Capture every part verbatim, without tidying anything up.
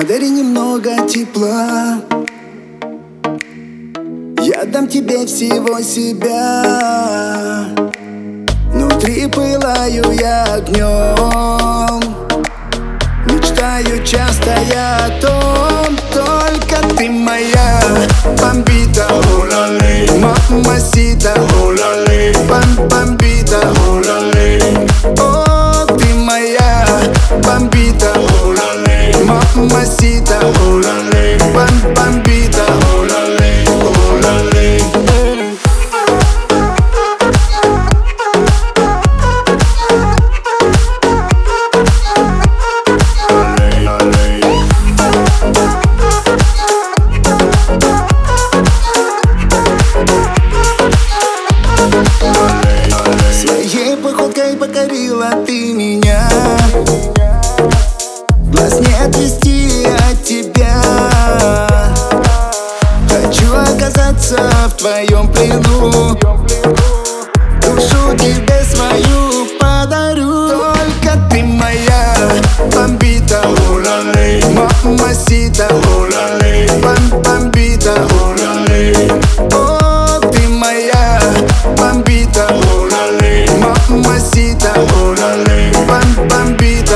Подари немного тепла, я дам тебе всего себя. Внутри пылаю я огнем, мечтаю часто я о том, только ты моя бомбита, мамасита, бомбита, о, ты моя бомбита, мамасита, бомбита. Своей походкой покорила ты меня, глаз не отвести от тебя. Хочу оказаться в твоем плену, душу тебе свою подарю. Только ты моя бомбита, мамасита, бомбита, о, ты моя бомбита, мамасита, бомбита.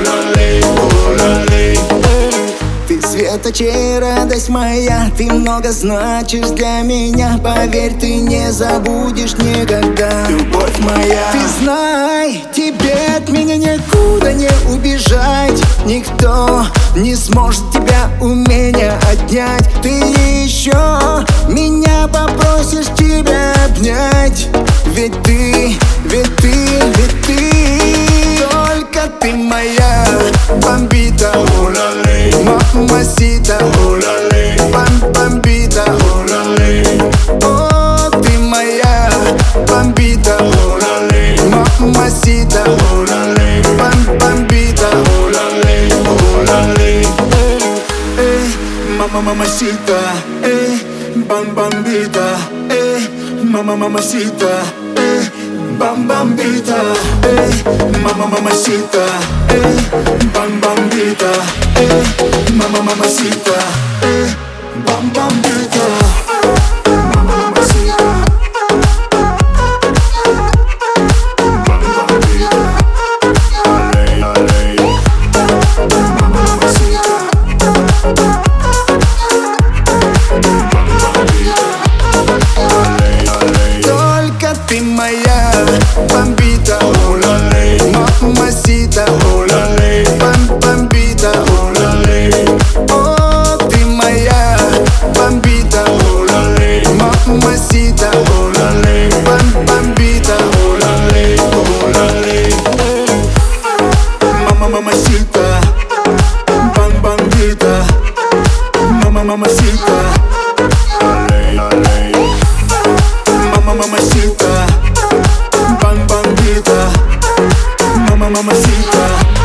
Ты светочей, радость моя, ты много значишь для меня. Поверь, ты не забудешь никогда, любовь моя. Ты знай, тебе от меня никуда не убежать. Никто не сможет тебя у меня отнять. Ты еще меня попросишь тебя обнять. Ведь ты, ведь ты, ведь ты, только ты моя бомбита, мамасита, бомбита, о, ты моя бомбита, мамасита, бомбита. Эй, мама, мамасита, эй, бомбита, эй, мама, мамасита, эй, бомбита, эй, мама, мамасита, эй, бомбита, эй, мама, мамасита, эй, бомбита. Ты моя бомбита, мамасита, бомбита, о, ты моя бомбита, мамасита, бомбита. Мама, мамасита, бомбита, мама, мамасита, мама, мамасита, бомбита, мама, мамасита.